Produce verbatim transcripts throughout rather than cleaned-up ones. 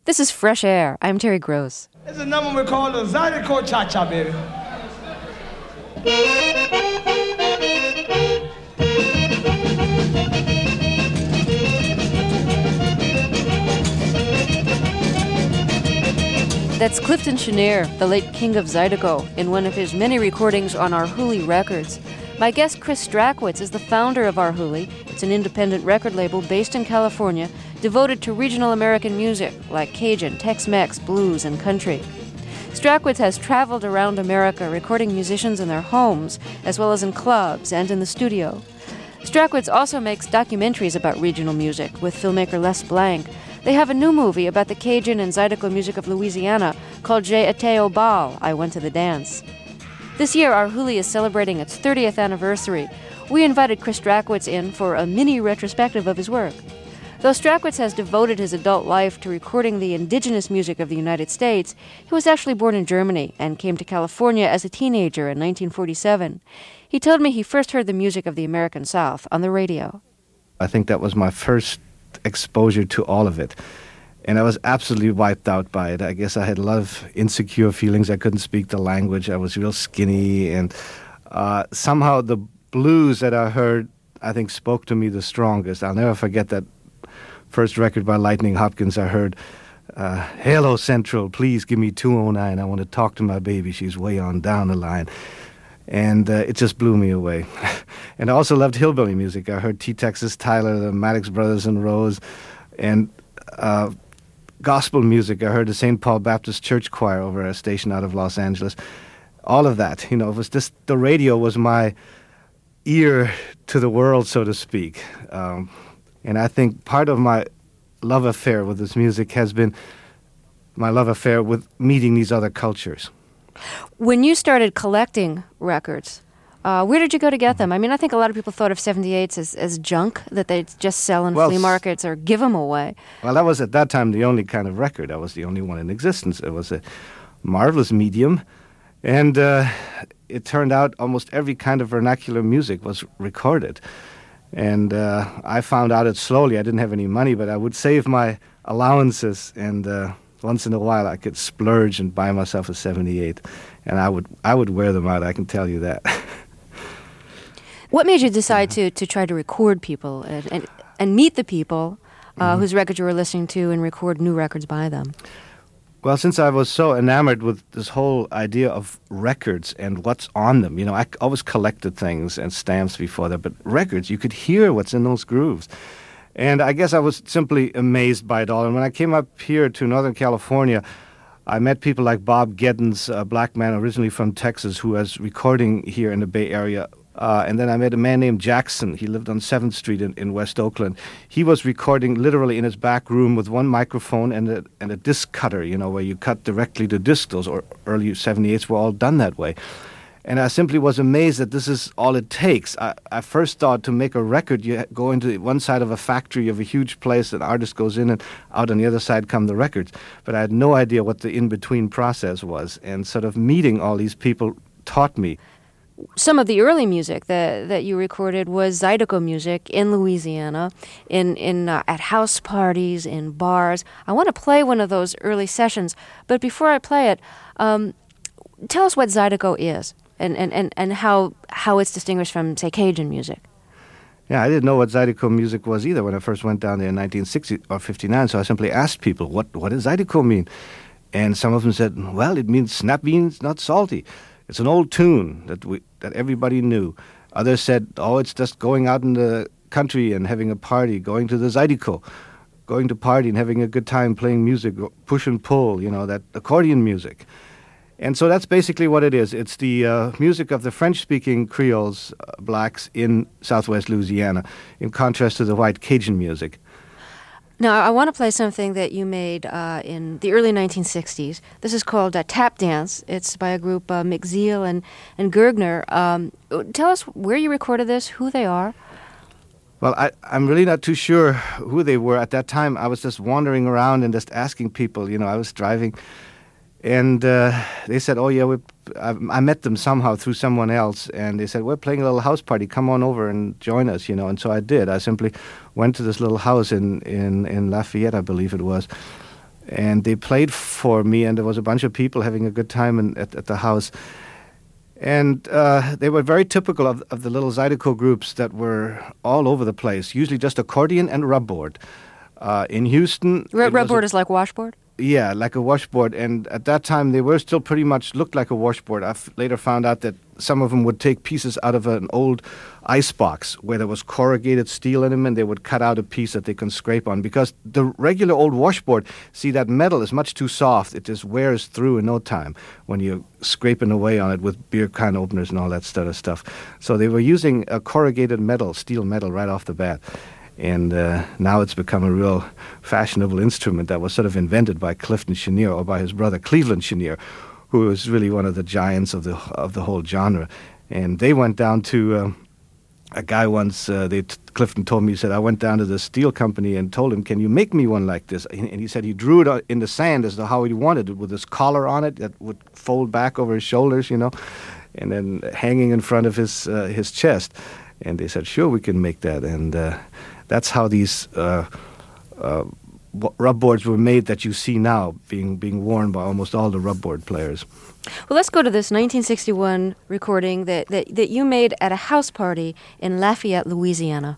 This is Fresh Air. I'm Terry Gross. It's a number we call the Zydeco Cha-Cha, baby. That's Clifton Chenier, the late king of Zydeco, in one of his many recordings on Arhoolie Records. My guest, Chris Strachwitz, is the founder of Arhoolie. It's an independent record label based in California, devoted to regional American music like Cajun, Tex-Mex, blues, and country. Strachwitz has traveled around America recording musicians in their homes, as well as in clubs and in the studio. Strachwitz also makes documentaries about regional music with filmmaker Les Blank. They have a new movie about the Cajun and Zydeco music of Louisiana called J'ai été au bal, I Went to the Dance. This year, Arhoolie is celebrating its thirtieth anniversary. We invited Chris Strachwitz in for a mini retrospective of his work. Though Strachwitz has devoted his adult life to recording the indigenous music of the United States, he was actually born in Germany and came to California as a teenager in nineteen forty-seven. He told me he first heard the music of the American South on the radio. I think that was my first exposure to all of it. And I was absolutely wiped out by it. I guess I had a lot of insecure feelings. I couldn't speak the language. I was real skinny. And uh, somehow the blues that I heard, I think, spoke to me the strongest. I'll never forget that first record by Lightning Hopkins. I heard, uh, "Hello Central, please give me two oh nine. I want to talk to my baby. She's way on down the line." And uh, it just blew me away. And I also loved hillbilly music. I heard T. Texas Tyler, the Maddox Brothers and Rose, and uh, gospel music. I heard the Saint Paul Baptist Church Choir over a station out of Los Angeles. All of that, you know, it was just, the radio was my ear to the world, so to speak. Um, and I think part of my love affair with this music has been my love affair with meeting these other cultures. When you started collecting records, uh, where did you go to get them? I mean, I think a lot of people thought of seventy-eights as, as junk that they'd just sell in well, flea markets or give them away. Well, that was at that time the only kind of record. That was the only one in existence. It was a marvelous medium, and uh, it turned out almost every kind of vernacular music was recorded. And uh, I found out it slowly. I didn't have any money, but I would save my allowances, and uh, once in a while I could splurge and buy myself a seventy-eight, and I would I would wear them out, I can tell you that. What made you decide to, to try to record people and, and, and meet the people uh, mm-hmm. whose records you were listening to and record new records by them? Well, since I was so enamored with this whole idea of records and what's on them, you know, I always collected things and stamps before that, but records, you could hear what's in those grooves. And I guess I was simply amazed by it all. And when I came up here to Northern California, I met people like Bob Geddens, a black man originally from Texas who was recording here in the Bay Area. Uh, and then I met a man named Jackson. He lived on seventh Street in, in West Oakland. He was recording literally in his back room with one microphone and a, and a disc cutter, you know, where you cut directly to disc. Those or early seventy-eights were all done that way. And I simply was amazed that this is all it takes. I, I first thought to make a record, you go into one side of a factory of a huge place, an artist goes in, and out on the other side come the records. But I had no idea what the in-between process was. And sort of meeting all these people taught me. Some of the early music that that you recorded was Zydeco music in Louisiana, in in uh, at house parties, in bars. I want to play one of those early sessions, but before I play it, um, tell us what Zydeco is and, and, and, and how how it's distinguished from, say, Cajun music. Yeah, I didn't know what Zydeco music was either when I first went down there in nineteen sixty or fifty-nine, so I simply asked people, what, what does Zydeco mean? And some of them said, well, it means snap beans, not salty. It's an old tune that we that everybody knew. Others said, oh, it's just going out in the country and having a party, going to the Zydeco, going to party and having a good time playing music, push and pull, you know, that accordion music. And so that's basically what it is. It's the uh, music of the French-speaking Creoles, uh, blacks in southwest Louisiana, in contrast to the white Cajun music. Now, I want to play something that you made uh, in the early nineteen sixties. This is called uh, Tap Dance. It's by a group, uh, McZeal and, and Gergner. Um, tell us where you recorded this, who they are. Well, I, I'm really not too sure who they were. At that time, I was just wandering around and just asking people. You know, I was driving, and uh, they said, oh, yeah, we, I, I met them somehow through someone else, and they said, we're playing a little house party. Come on over and join us, you know. And so I did. I simply went to this little house in, in, in Lafayette, I believe it was, And they played for me, and there was a bunch of people having a good time in, at, at the house. And uh, they were very typical of, of the little Zydeco groups that were all over the place, usually just accordion and rubboard. Uh, in Houston... R- rubboard a, is like washboard? Yeah, like a washboard. And at that time, they were still pretty much looked like a washboard. I f- later found out that some of them would take pieces out of an old ice box where there was corrugated steel in them, and they would cut out a piece that they can scrape on. Because the regular old washboard, see, that metal is much too soft. It just wears through in no time when you're scraping away on it with beer can openers and all that sort of stuff. So they were using a corrugated metal, steel metal, right off the bat. And uh, now it's become a real fashionable instrument that was sort of invented by Clifton Chenier, or by his brother Cleveland Chenier, who was really one of the giants of the of the whole genre. And they went down to um, a guy once. Uh, they t- Clifton told me, he said, I went down to the steel company and told him, "Can you make me one like this?" And he said he drew it in the sand as to how he wanted it, with this collar on it that would fold back over his shoulders, you know, and then hanging in front of his uh, his chest. And they said, "Sure, we can make that." And uh, that's how these uh, uh, rubboards were made that you see now being being worn by almost all the rubboard players. Well, let's go to this nineteen sixty-one recording that, that, that you made at a house party in Lafayette, Louisiana.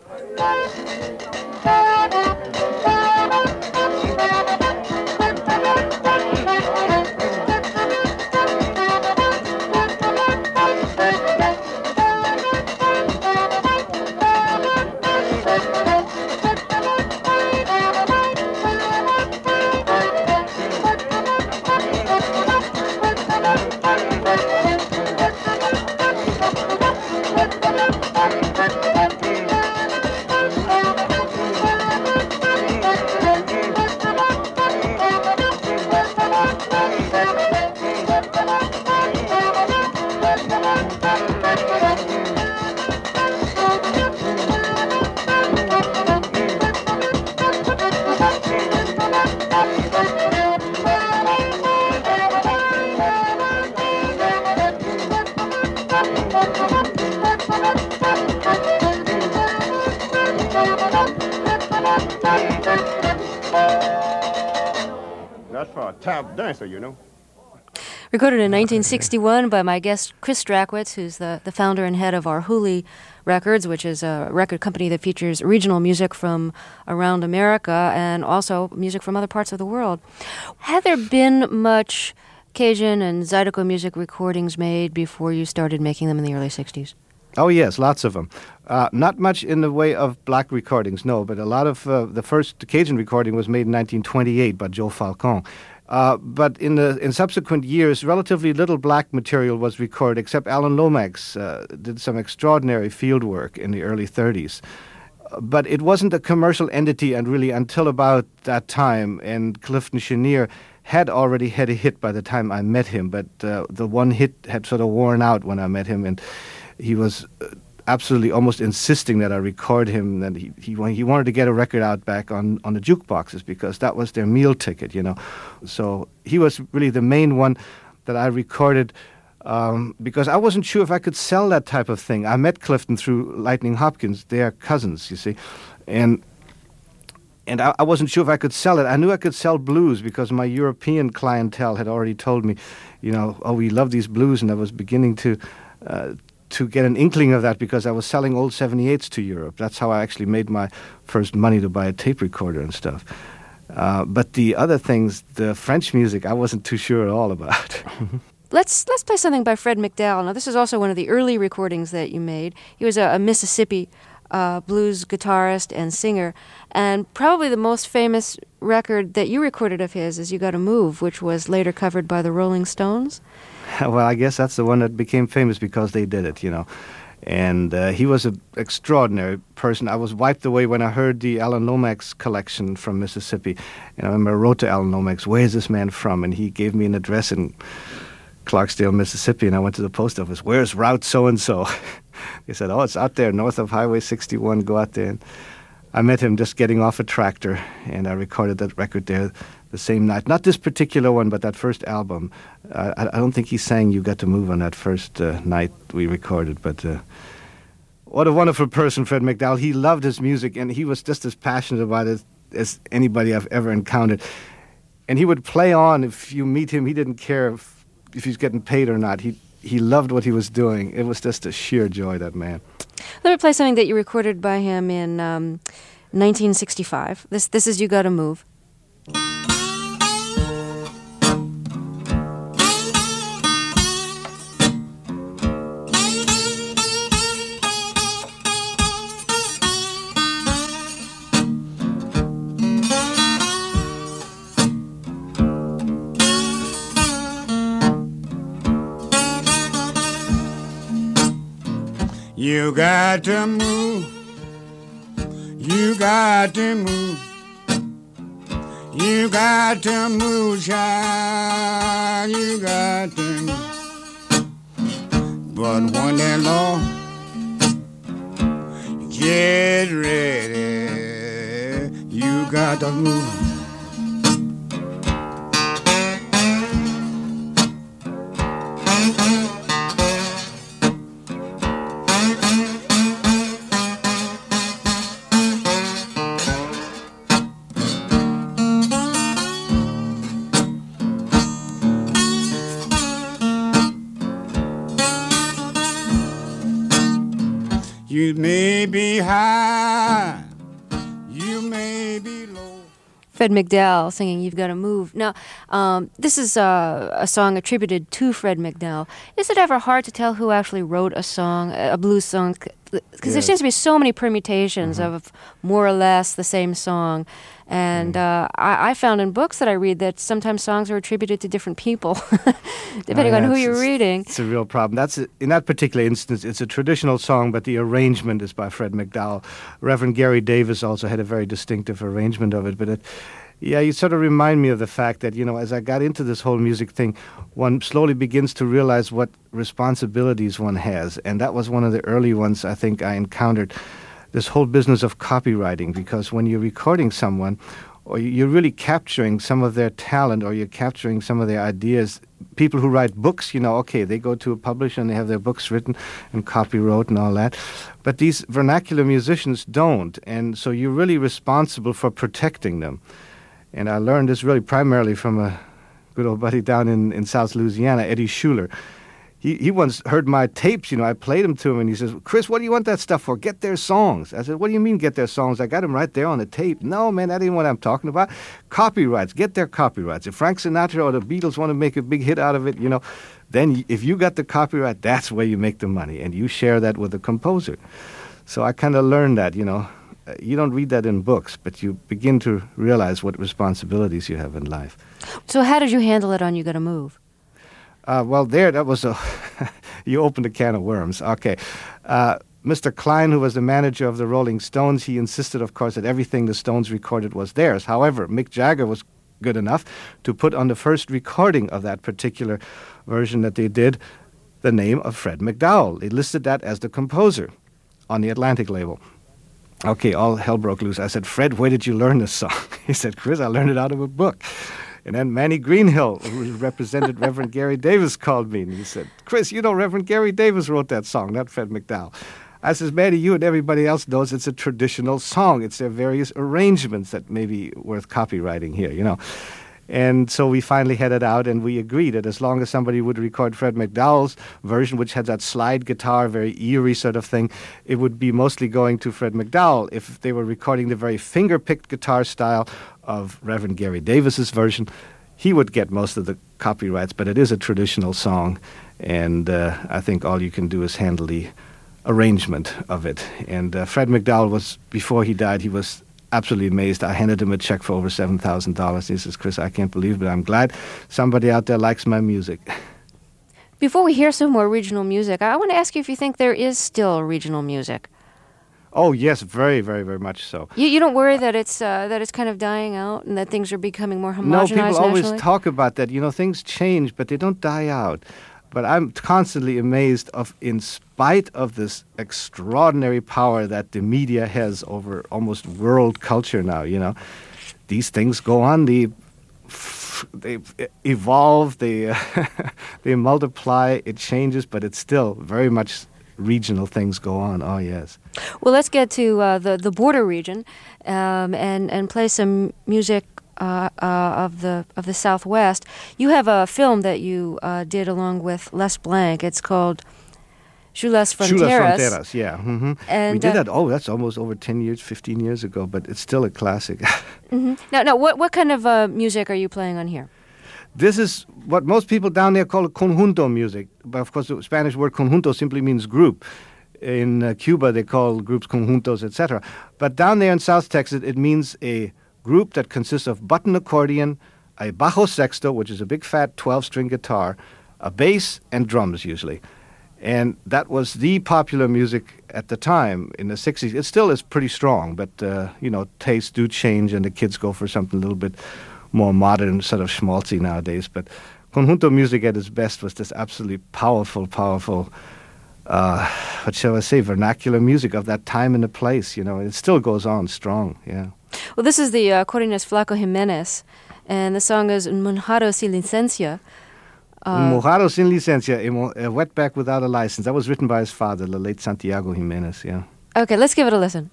That's for a tap dancer, you know. Recorded in nineteen sixty-one by my guest Chris Strakowitz, who's the, the founder and head of our Hooley Records, which is a record company that features regional music from around America and also music from other parts of the world. Had there been much Cajun and Zydeco music recordings made before you started making them in the early sixties? Oh, yes, lots of them. Uh, not much in the way of black recordings, no, but a lot of uh, the first Cajun recording was made in nineteen twenty-eight by Joe Falcon. Uh, but in the in subsequent years, relatively little black material was recorded, except Alan Lomax uh, did some extraordinary field work in the early thirties. Uh, but it wasn't a commercial entity, and really until about that time, and Clifton Chenier had already had a hit by the time I met him, but uh, the one hit had sort of worn out when I met him, and he was uh, absolutely almost insisting that I record him, that he, he he wanted to get a record out back on, on the jukeboxes because that was their meal ticket, you know. So he was really the main one that I recorded um, because I wasn't sure if I could sell that type of thing. I met Clifton through Lightning Hopkins. They are cousins, you see. And and I, I wasn't sure if I could sell it. I knew I could sell blues because my European clientele had already told me, you know, oh, we love these blues, and I was beginning to... Uh, to get an inkling of that because I was selling old seventy-eights to Europe. That's how I actually made my first money to buy a tape recorder and stuff. Uh, but the other things, the French music, I wasn't too sure at all about. Let's let's play something by Fred McDowell. Now, this is also one of the early recordings that you made. He was a, a Mississippi uh, blues guitarist and singer, and probably the most famous record that you recorded of his is You Gotta Move, which was later covered by the Rolling Stones. Well, I guess that's the one that became famous because they did it, you know. And uh, he was an extraordinary person. I was wiped away when I heard the Alan Lomax collection from Mississippi. And I remember I wrote to Alan Lomax, where is this man from? And he gave me an address in Clarksdale, Mississippi. And I went to the post office, where's Route so-and-so? They said, oh, it's out there north of Highway sixty-one. Go out there. And I met him just getting off a tractor, and I recorded that record there the same night. Not this particular one, but that first album. Uh, I, I don't think he sang You Got to Move on that first uh, night we recorded, but uh, what a wonderful person, Fred McDowell. He loved his music, and he was just as passionate about it as anybody I've ever encountered. And he would play on. If you meet him, he didn't care if, if he's getting paid or not. He he loved what he was doing. It was just a sheer joy, that man. Let me play something that you recorded by him in um, nineteen sixty-five. This this is You Gotta Move. You got to move, you got to move, you got to move, child, you got to move. But when that Lord, get ready, you got to move. You may be high, you may be low. Fred McDowell singing "You've Gotta Move." Now, um, this is uh, a song attributed to Fred McDowell. Is it ever hard to tell who actually wrote a song, a blues song? Because Yes. there seems to be so many permutations Mm-hmm. of more or less the same song. And uh, I, I found in books that I read that sometimes songs are attributed to different people, depending Oh, on yeah, who it's- you're it's- reading. It's a real problem. That's a, in that particular instance, it's a traditional song, but the arrangement is by Fred McDowell. Reverend Gary Davis also had a very distinctive arrangement of it. But it, yeah, you sort of remind me of the fact that, you know, as I got into this whole music thing, one slowly begins to realize what responsibilities one has. And that was one of the early ones I think I encountered, this whole business of copywriting, because when you're recording someone, or you're really capturing some of their talent, or you're capturing some of their ideas. People who write books, you know, okay, they go to a publisher and they have their books written and copywrote and all that. But these vernacular musicians don't. And so you're really responsible for protecting them. And I learned this really primarily from a good old buddy down in, in South Louisiana, Eddie Schuler. He he once heard my tapes, you know, I played them to him, and he says, "Chris, what do you want that stuff for? Get their songs." I said, "What do you mean get their songs? I got them right there on the tape." "No, man, that ain't what I'm talking about. Copyrights, get their copyrights. If Frank Sinatra or the Beatles want to make a big hit out of it, you know, then y- if you got the copyright, that's where you make the money, and you share that with the composer." So I kind of learned that, you know. Uh, You don't read that in books, but you begin to realize what responsibilities you have in life. So how did you handle it on You Gotta Move? Uh, well, there, that was a... you opened a can of worms. Okay. Uh, Mister Klein, who was the manager of the Rolling Stones, he insisted, of course, that everything the Stones recorded was theirs. However, Mick Jagger was good enough to put on the first recording of that particular version that they did the name of Fred McDowell. They listed that as the composer on the Atlantic label. Okay, all hell broke loose. I said, "Fred, where did you learn this song?" He said, "Chris, I learned it out of a book." And then Manny Greenhill, who represented Reverend Gary Davis, called me, and he said, "Chris, you know Reverend Gary Davis wrote that song, not Fred McDowell." I says, "Manny, you and everybody else knows it's a traditional song. It's their various arrangements that may be worth copywriting here, you know." And so we finally had it out, and we agreed that as long as somebody would record Fred McDowell's version, which had that slide guitar, very eerie sort of thing, it would be mostly going to Fred McDowell. If they were recording the very finger-picked guitar style of Reverend Gary Davis's version, he would get most of the copyrights, but it is a traditional song, and uh, I think all you can do is handle the arrangement of it. And uh, Fred McDowell was, before he died, he was absolutely amazed. I handed him a check for over seven thousand dollars. He says, "Chris, I can't believe it, but I'm glad somebody out there likes my music." Before we hear some more regional music, I want to ask you if you think there is still regional music. Oh, yes, very, very, very much so. You, you don't worry that it's uh, that it's kind of dying out and that things are becoming more No, homogenized people always nationally? talk about that. You know, things change, but they don't die out. But I'm constantly amazed of, in spite of this extraordinary power that the media has over almost world culture now, you know, these things go on. They, they evolve, they, they multiply, it changes, but it's still very much regional things go on. Oh, yes. Well, let's get to uh, the, the border region um, and, and play some music uh, uh, of the of the Southwest. You have a film that you uh, did along with Les Blanc. It's called Chulas Fronteras. Chulas Fronteras, yeah. Mm-hmm. And, we did uh, that, oh, that's almost over ten years, fifteen years ago, but it's still a classic. mm-hmm. Now, now, what, what kind of uh, music are you playing on here? This is what most people down there call conjunto music. But of course, the Spanish word conjunto simply means group. In uh, Cuba, they call groups conjuntos, et cetera. But down there in South Texas, it means a group that consists of button accordion, a bajo sexto, which is a big fat twelve-string guitar, a bass, and drums usually. And that was the popular music at the time in the sixties. It still is pretty strong, but, uh, you know, tastes do change and the kids go for something a little bit more modern, sort of schmaltzy nowadays. But conjunto music at its best was this absolutely powerful, powerful, uh, what shall I say, vernacular music of that time and the place, you know. It still goes on strong, yeah. Well, this is the uh, accordionist Flaco Jimenez, and the song is Un Mojado Sin Licencia. Uh, Un Mojado Sin Licencia, a, mo- a wetback without a license. That was written by his father, the late Santiago Jimenez, yeah. Okay, let's give it a listen.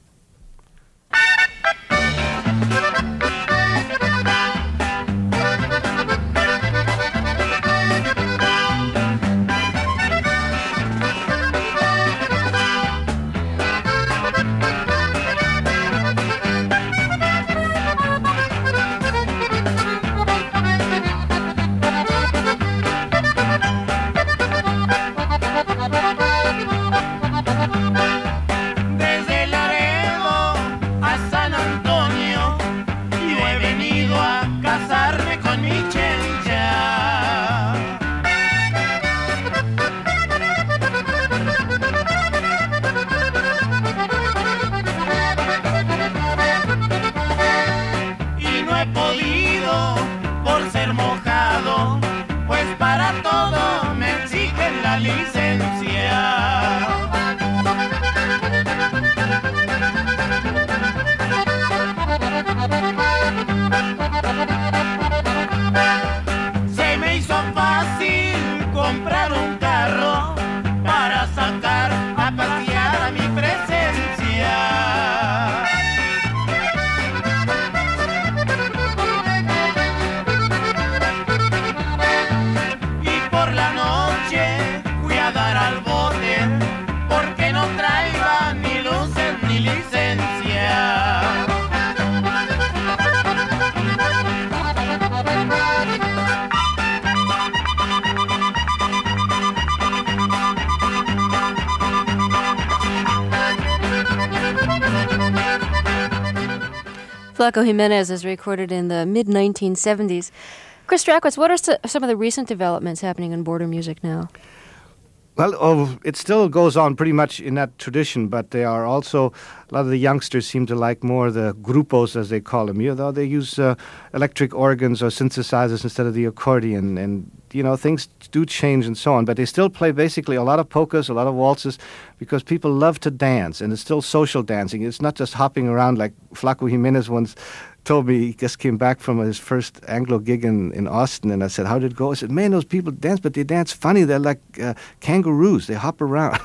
Desde Laredo a San Antonio yo he venido a casarme con mi chencha. Y no he podido por ser mojado, pues para todo me exigen la licencia. Se me hizo fácil comprar un carro para sacar a pasear a mi presencia. Y por la noche fui a dar al bote porque no traía ni luces ni licencia. Flaco Jimenez is recorded in the mid nineteen seventies. Chris Strachwitz, what are so- some of the recent developments happening in border music now? Well, oh, it still goes on pretty much in that tradition, but they are also, a lot of the youngsters seem to like more the grupos, as they call them. You know, they use uh, electric organs or synthesizers instead of the accordion, and, you know, things do change and so on, but they still play basically a lot of polkas, a lot of waltzes, because people love to dance, and it's still social dancing. It's not just hopping around like Flaco Jimenez once told me. He just came back from his first Anglo gig in, in Austin, and I said, how did it go? I said, man, those people dance, but they dance funny. They're like uh, kangaroos. They hop around.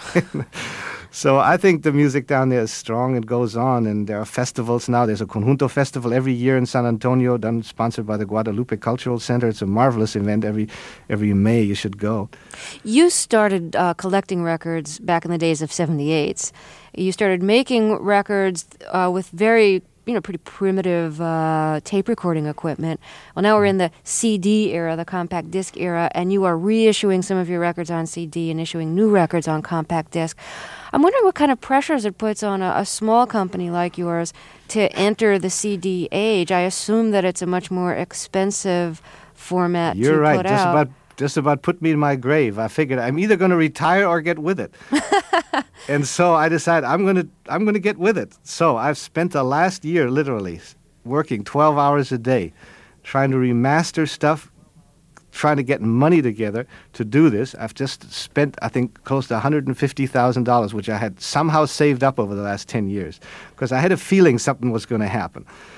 So I think the music down there is strong. It goes on, and there are festivals now. There's a Conjunto Festival every year in San Antonio, done sponsored by the Guadalupe Cultural Center. It's a marvelous event every every May. You should go. You started uh, collecting records back in the days of seventy-eights. You started making records uh, with very, you know, pretty primitive uh, tape recording equipment. Well, now we're in the C D era, the compact disc era, and you are reissuing some of your records on C D and issuing new records on compact disc. I'm wondering what kind of pressures it puts on a, a small company like yours to enter the C D age. I assume that it's a much more expensive format You're to right. put Just out. about just about put me in my grave. I figured I'm either going to retire or get with it. And so I decided I'm going to I'm going to get with it. So I've spent the last year literally working twelve hours a day trying to remaster stuff, trying to get money together to do this. I've just spent, I think, close to one hundred fifty thousand dollars, which I had somehow saved up over the last ten years, because I had a feeling something was going to happen.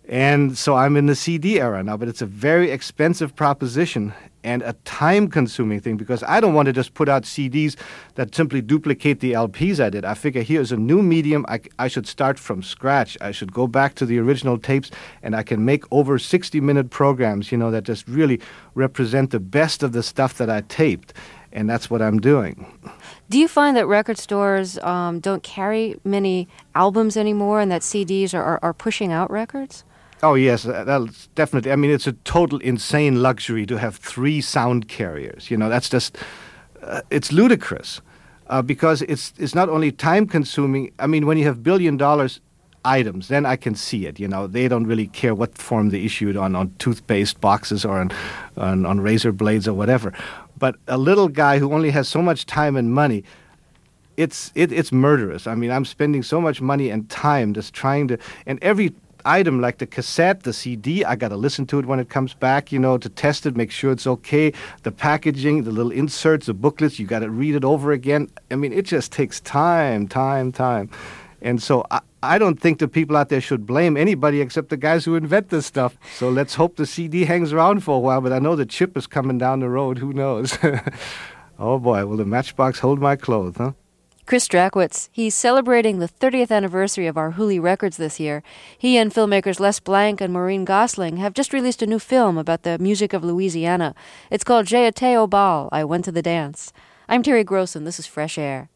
And so I'm in the C D era now, but it's a very expensive proposition and a time-consuming thing because I don't want to just put out C Ds that simply duplicate the L Ps I did. I figure here's a new medium. I, I should start from scratch. I should go back to the original tapes, and I can make over sixty-minute programs, you know, that just really represent the best of the stuff that I taped. And that's what I'm doing. Do you find that record stores um, don't carry many albums anymore and that C Ds are, are, are pushing out records? Oh, yes, that's definitely. I mean, it's a total insane luxury to have three sound carriers. You know, that's just, uh, it's ludicrous uh, because it's it's not only time-consuming. I mean, when you have billion-dollar items, then I can see it. You know, they don't really care what form they issued on, on toothpaste boxes or on, on, on razor blades or whatever. But a little guy who only has so much time and money, it's it, it's murderous. I mean, I'm spending so much money and time just trying to, and every item like the cassette, the C D, I got to listen to it when it comes back, you know, to test it, make sure it's okay. The packaging, the little inserts, the booklets, you got to read it over again. I mean, it just takes time, time, time. And so I, I don't think the people out there should blame anybody except the guys who invent this stuff. So let's hope the C D hangs around for a while, but I know the chip is coming down the road. Who knows? Oh, boy, will the Matchbox hold my clothes, huh? Chris Strakowitz, he's celebrating the thirtieth anniversary of our Hooli Records this year. He and filmmakers Les Blank and Maureen Gosling have just released a new film about the music of Louisiana. It's called J'ai été au bal, I Went to the Dance. I'm Terry Grossen. This is Fresh Air.